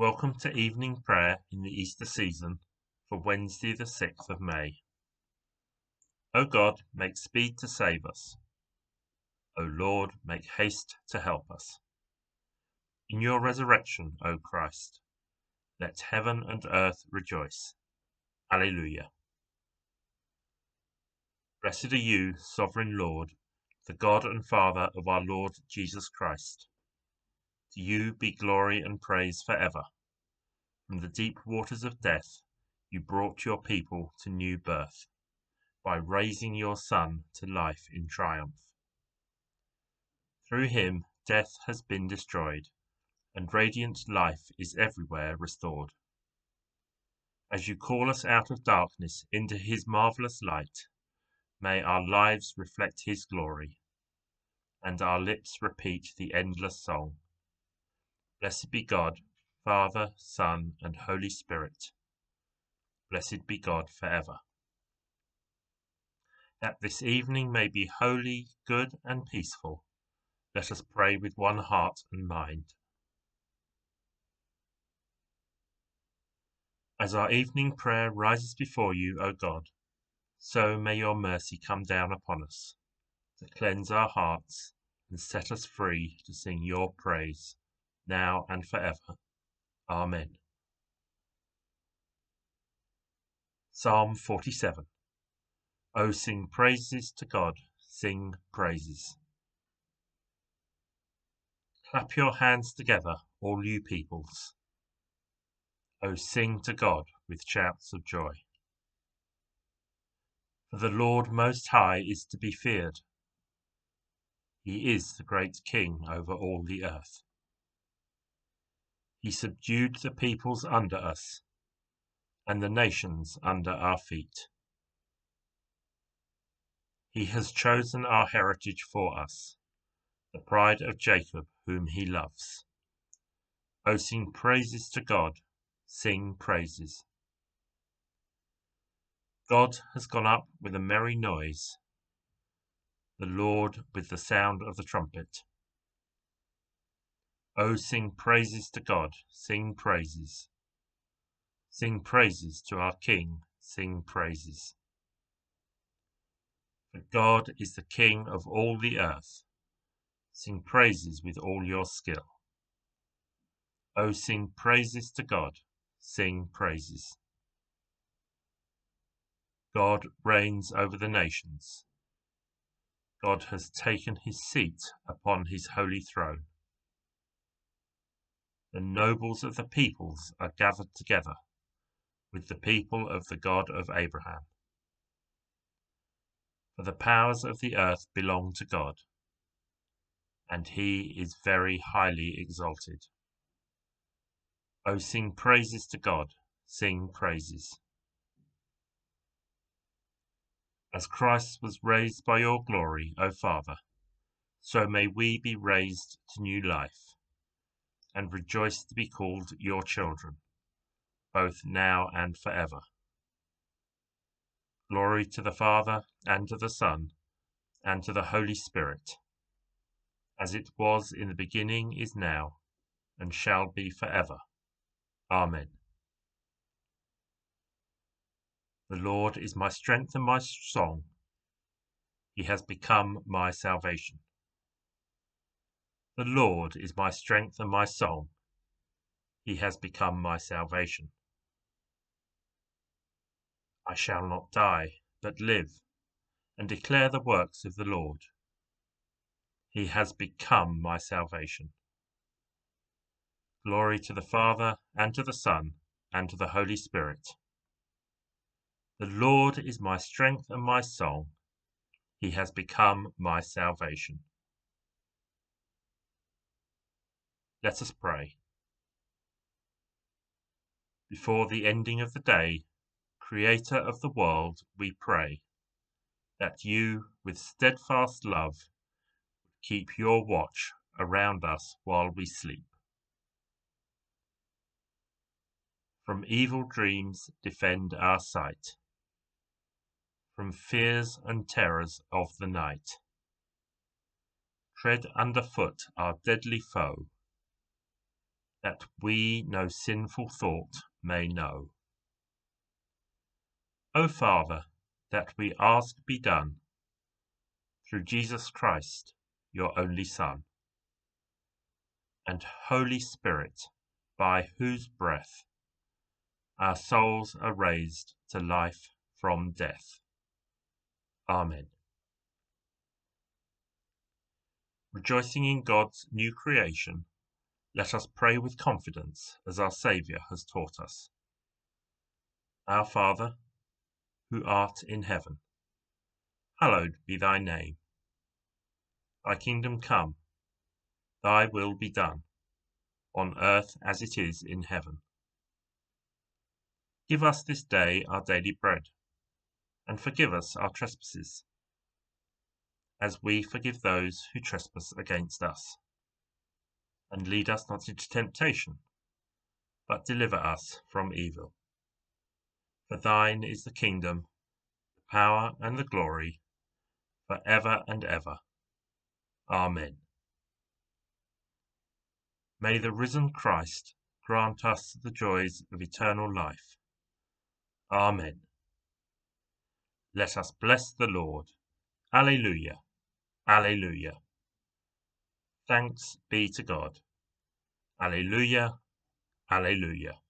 Welcome to evening prayer in the Easter season for Wednesday the 6th of May. O God, make speed to save us. O Lord, make haste to help us. In your resurrection, O Christ, let heaven and earth rejoice. Alleluia. Blessed are you, sovereign Lord, the God and Father of our Lord Jesus Christ. To you be glory and praise forever. From the deep waters of death, you brought your people to new birth, by raising your Son to life in triumph. Through him, death has been destroyed, and radiant life is everywhere restored. As you call us out of darkness into his marvelous light, may our lives reflect his glory, and our lips repeat the endless song. Blessed be God, Father, Son, and Holy Spirit. Blessed be God forever. That this evening may be holy, good, and peaceful, let us pray with one heart and mind. As our evening prayer rises before you, O God, so may your mercy come down upon us, to cleanse our hearts and set us free to sing your praise, now and forever. Amen. Psalm 47. O sing praises to God, sing praises. Clap your hands together, all you peoples. O sing to God with shouts of joy. For the Lord Most High is to be feared. He is the great King over all the earth. He subdued the peoples under us, and the nations under our feet. He has chosen our heritage for us, the pride of Jacob, whom he loves. O sing praises to God, sing praises. God has gone up with a merry noise, the Lord with the sound of the trumpet. O sing praises to God, sing praises. Sing praises to our King, sing praises. For God is the King of all the earth. Sing praises with all your skill. O sing praises to God, sing praises. God reigns over the nations. God has taken his seat upon his holy throne. The nobles of the peoples are gathered together with the people of the God of Abraham. For the powers of the earth belong to God, and he is very highly exalted. O sing praises to God, sing praises. As Christ was raised by your glory, O Father, so may we be raised to new life, and rejoice to be called your children, both now and forever. Glory to the Father, and to the Son, and to the Holy Spirit, as it was in the beginning, is now, and shall be forever. Amen. The Lord is my strength and my song. He has become my salvation. The Lord is my strength and my song. He has become my salvation. I shall not die, but live, and declare the works of the Lord. He has become my salvation. Glory to the Father, and to the Son, and to the Holy Spirit. The Lord is my strength and my song. He has become my salvation. Let us pray. Before the ending of the day, Creator of the world, we pray that you, with steadfast love, keep your watch around us while we sleep. From evil dreams defend our sight, from fears and terrors of the night. Tread underfoot our deadly foe, that we no sinful thought may know. O Father, that we ask be done, through Jesus Christ, your only Son, and Holy Spirit, by whose breath our souls are raised to life from death. Amen. Rejoicing in God's new creation, let us pray with confidence as our Saviour has taught us. Our Father, who art in heaven, hallowed be thy name. Thy kingdom come, thy will be done, on earth as it is in heaven. Give us this day our daily bread, and forgive us our trespasses, as we forgive those who trespass against us. And lead us not into temptation, but deliver us from evil. For thine is the kingdom, the power, and the glory, for ever and ever. Amen. May the risen Christ grant us the joys of eternal life. Amen. Let us bless the Lord. Alleluia. Alleluia. Thanks be to God. Alleluia. Alleluia.